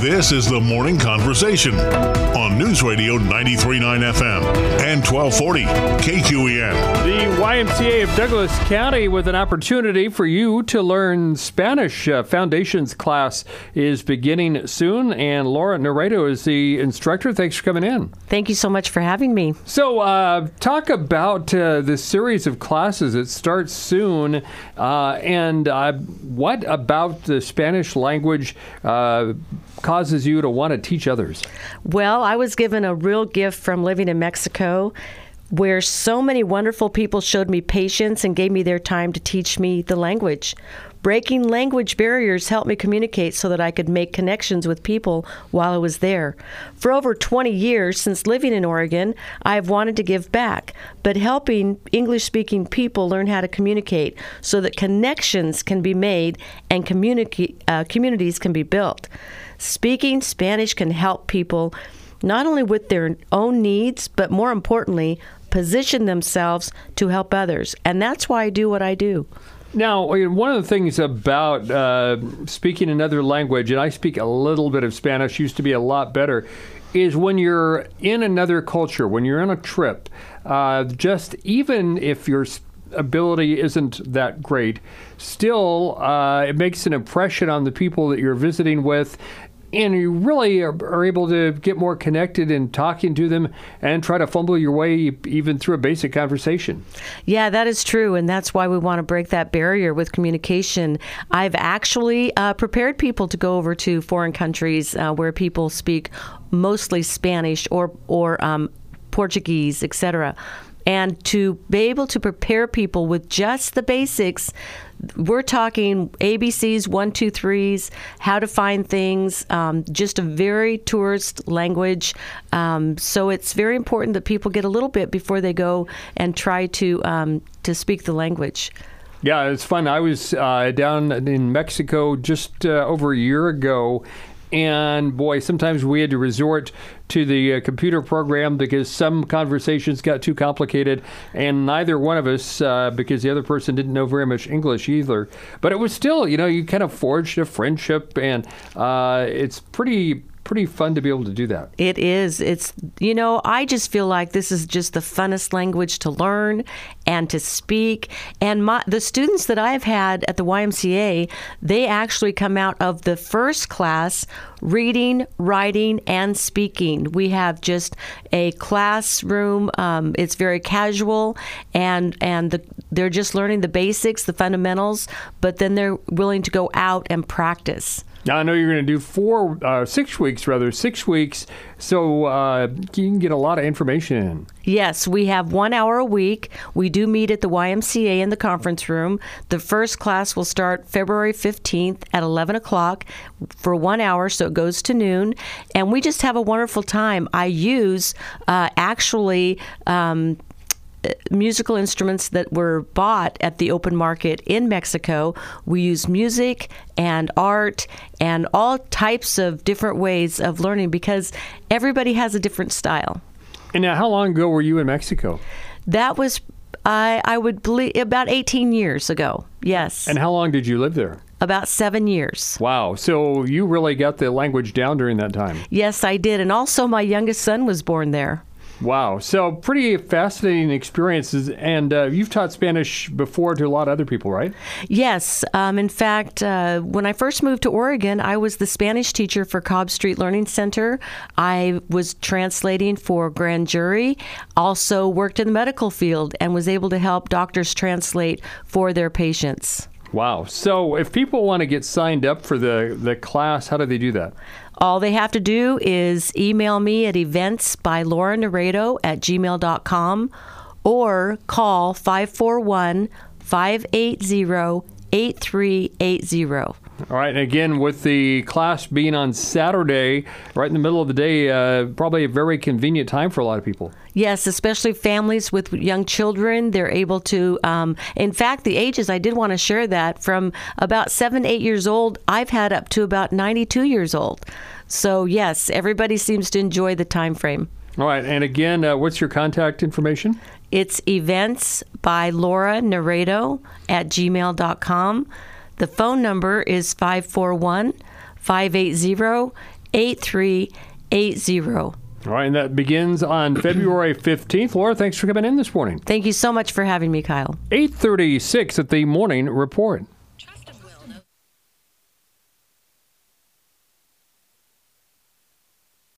This is the Morning Conversation on News Radio 93.9 FM and 1240 KQEN. The YMCA of Douglas County with an opportunity for you to learn Spanish. Foundations class is beginning soon, and Laura Naredo is the instructor. Thanks for coming in. Thank you so much for having me. So talk about this series of classes. It starts soon, and what about the Spanish language causes you to want to teach others? Well, I was given a real gift from living in Mexico, where so many wonderful people showed me patience and gave me their time to teach me the language. Breaking language barriers helped me communicate so that I could make connections with people while I was there. For over 20 years since living in Oregon, I've wanted to give back, but helping English-speaking people learn how to communicate so that connections can be made and communities can be built. Speaking Spanish can help people not only with their own needs, but more importantly, position themselves to help others. And that's why I do what I do. Now, one of the things about speaking another language, and I speak a little bit of Spanish, used to be a lot better, is when you're in another culture, when you're on a trip, just even if your ability isn't that great, still it makes an impression on the people that you're visiting with. And you really are able to get more connected in talking to them and try to fumble your way even through a basic conversation. Yeah, that is true. And that's why we want to break that barrier with communication. I've actually prepared people to go over to foreign countries where people speak mostly Spanish or Portuguese, etc. And to be able to prepare people with just the basics, we're talking ABCs, 1, 2, 3s, how to find things, just a very tourist language. So it's very important that people get a little bit before they go and try to speak the language. Yeah, it's fun. I was down in Mexico just over a year ago. And boy, sometimes we had to resort to the computer program because some conversations got too complicated, and neither one of us, because the other person didn't know very much English either. But it was still, you kind of forged a friendship, and it's pretty fun to be able to do that. It is. It's, I just feel like this is just the funnest language to learn and to speak. And the students that I've had at the YMCA, they actually come out of the first class reading, writing, and speaking. We have just a classroom. It's very casual, and they're just learning the basics, the fundamentals, but then they're willing to go out and practice. Now, I know you're going to do 6 weeks, so you can get a lot of information in. Yes, we have 1 hour a week. We do meet at the YMCA in the conference room. The first class will start February 15th at 11 o'clock for 1 hour, so it goes to noon. And we just have a wonderful time. I use musical instruments that were bought at the open market in Mexico. We use music and art and all types of different ways of learning because everybody has a different style. And now, how long ago were you in Mexico? That was, I would believe, about 18 years ago, yes. And how long did you live there? About 7 years. Wow. So you really got the language down during that time. Yes, I did. And also my youngest son was born there. Wow. So pretty fascinating experiences. And you've taught Spanish before to a lot of other people, right? Yes. In fact, when I first moved to Oregon, I was the Spanish teacher for Cobb Street Learning Center. I was translating for grand jury, also worked in the medical field, and was able to help doctors translate for their patients. Wow. So if people want to get signed up for the class, how do they do that? All they have to do is email me at eventsbylauranaredo@gmail.com or call 541-580-8380. All right. And again, with the class being on Saturday, right in the middle of the day, probably a very convenient time for a lot of people. Yes, especially families with young children. They're able to, in fact, the ages, I did want to share that, from about 7 to 8 years old, I've had up to about 92 years old. So, yes, everybody seems to enjoy the time frame. All right. And again, what's your contact information? It's eventsbylauranaredo@gmail.com. The phone number is 541-580-8380. 8380. All right, and that begins on February 15th. Laura, thanks for coming in this morning. Thank you so much for having me, Kyle. 8:36 at the Morning Report.